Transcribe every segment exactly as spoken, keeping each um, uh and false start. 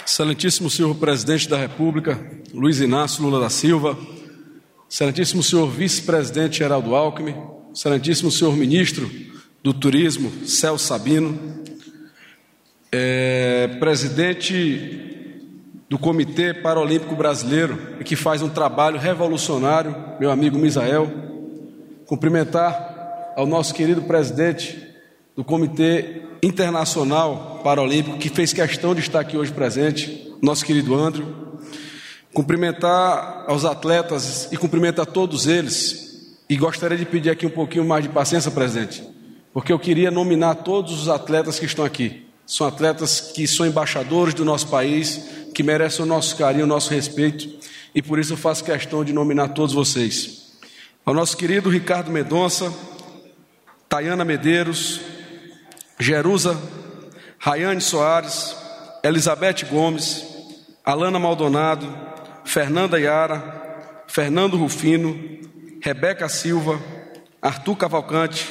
Excelentíssimo senhor Presidente da República, Luiz Inácio Lula da Silva, Excelentíssimo senhor Vice-Presidente Geraldo Alckmin, Excelentíssimo senhor Ministro do Turismo, Celso Sabino, é, Presidente do Comitê Paralímpico Brasileiro, que faz um trabalho revolucionário, meu amigo Misael, cumprimentar ao nosso querido Presidente do Comitê Internacional Paralímpico, que fez questão de estar aqui hoje presente, nosso querido Andrew, cumprimentar aos atletas e cumprimentar todos eles, e gostaria de pedir aqui um pouquinho mais de paciência, presidente, porque eu queria nominar todos os atletas que estão aqui. São atletas que são embaixadores do nosso país, que merecem o nosso carinho, o nosso respeito, e por isso eu faço questão de nominar todos vocês. Ao nosso querido Ricardo Mendonça, Tayana Medeiros, Jerusa, Rayane Soares, Elizabeth Gomes, Alana Maldonado, Fernanda Yara, Fernando Rufino, Rebeca Silva, Arthur Cavalcante,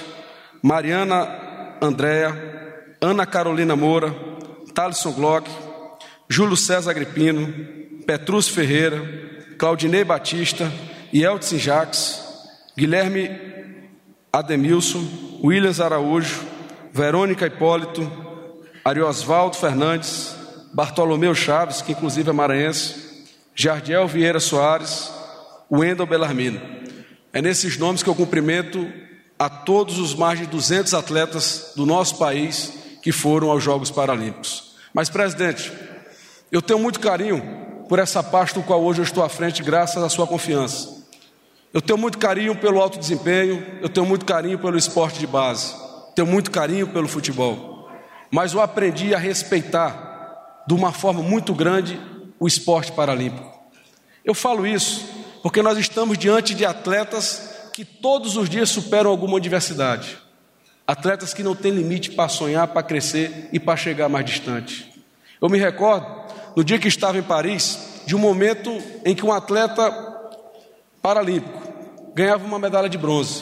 Mariana Andréa, Ana Carolina Moura, Thalisson Glock, Júlio César Agripino, Petrúcio Ferreira, Claudinei Batista, Yeltsin Jacques, Guilherme Ademilson, Williams Araújo, Verônica Hipólito, Ariosvaldo Fernandes, Bartolomeu Chaves, que inclusive é maranhense, Jardiel Vieira Soares, Wendel Belarmino. É nesses nomes que eu cumprimento a todos os mais de duzentos atletas do nosso país que foram aos Jogos Paralímpicos. Mas, presidente, eu tenho muito carinho por essa pasta do qual hoje eu estou à frente, graças à sua confiança. Eu tenho muito carinho pelo alto desempenho, eu tenho muito carinho pelo esporte de base, tenho muito carinho pelo futebol, mas eu aprendi a respeitar de uma forma muito grande o esporte paralímpico. Eu falo isso porque nós estamos diante de atletas que todos os dias superam alguma adversidade, atletas que não têm limite para sonhar, para crescer e para chegar mais distante. Eu me recordo, no dia que estava em Paris, de um momento em que um atleta paralímpico ganhava uma medalha de bronze,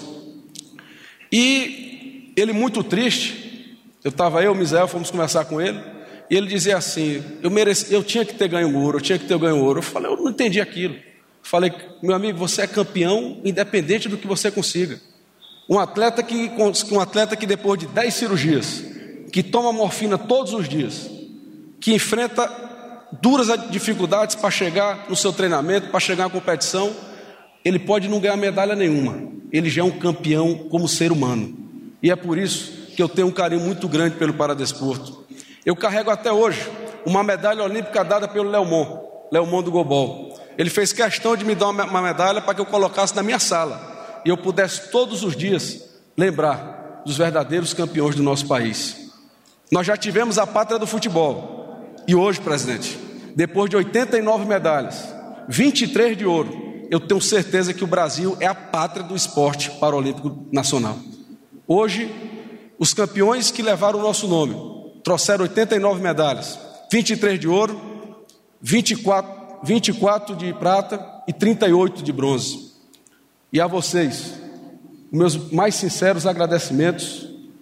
e ele muito triste, eu estava eu, o Misael, fomos conversar com ele, e ele dizia assim, eu, mereci, eu tinha que ter ganho ouro, eu tinha que ter ganho ouro. Eu falei, eu não entendi aquilo. Eu falei, meu amigo, você é campeão independente do que você consiga. Um atleta que, um atleta que depois de dez cirurgias, que toma morfina todos os dias, que enfrenta duras dificuldades para chegar no seu treinamento, para chegar à competição, ele pode não ganhar medalha nenhuma, ele já é um campeão como ser humano. E é por isso que eu tenho um carinho muito grande pelo paradesporto. Eu carrego até hoje uma medalha olímpica dada pelo Leomon, Leomon do Gobol. Ele fez questão de me dar uma medalha para que eu colocasse na minha sala e eu pudesse todos os dias lembrar dos verdadeiros campeões do nosso país. Nós já tivemos a pátria do futebol e hoje, presidente, depois de oitenta e nove medalhas, vinte e três de ouro, eu tenho certeza que o Brasil é a pátria do esporte paralímpico nacional. Hoje, os campeões que levaram o nosso nome trouxeram oitenta e nove medalhas, vinte e três de ouro, vinte e quatro, vinte e quatro de prata e trinta e oito de bronze. E a vocês, meus mais sinceros agradecimentos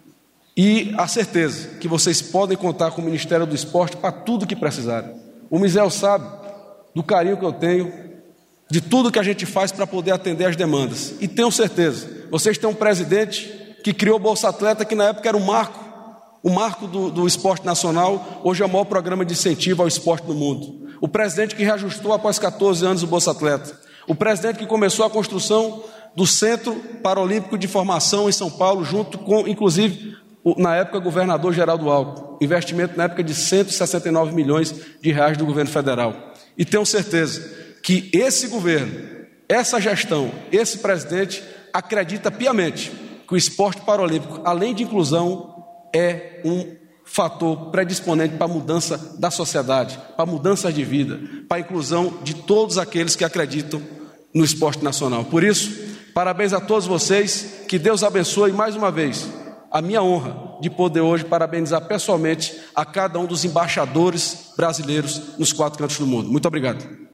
e a certeza que vocês podem contar com o Ministério do Esporte para tudo que precisarem. O Misael sabe do carinho que eu tenho, de tudo que a gente faz para poder atender as demandas. E tenho certeza, vocês têm um presidente que criou o Bolsa Atleta, que na época era um marco, o marco do, do esporte nacional, hoje é o maior programa de incentivo ao esporte do mundo. O presidente que reajustou após catorze anos o Bolsa Atleta. O presidente que começou a construção do Centro Paralímpico de Formação em São Paulo, junto com, inclusive, o, na época, o governador Geraldo Alckmin. Investimento na época de cento e sessenta e nove milhões de reais do governo federal. E tenho certeza que esse governo, essa gestão, esse presidente acredita piamente que o esporte paralímpico, além de inclusão, é um fator predisponente para a mudança da sociedade, para mudanças de vida, para a inclusão de todos aqueles que acreditam no esporte nacional. Por isso, parabéns a todos vocês, que Deus abençoe mais uma vez a minha honra de poder hoje parabenizar pessoalmente a cada um dos embaixadores brasileiros nos quatro cantos do mundo. Muito obrigado.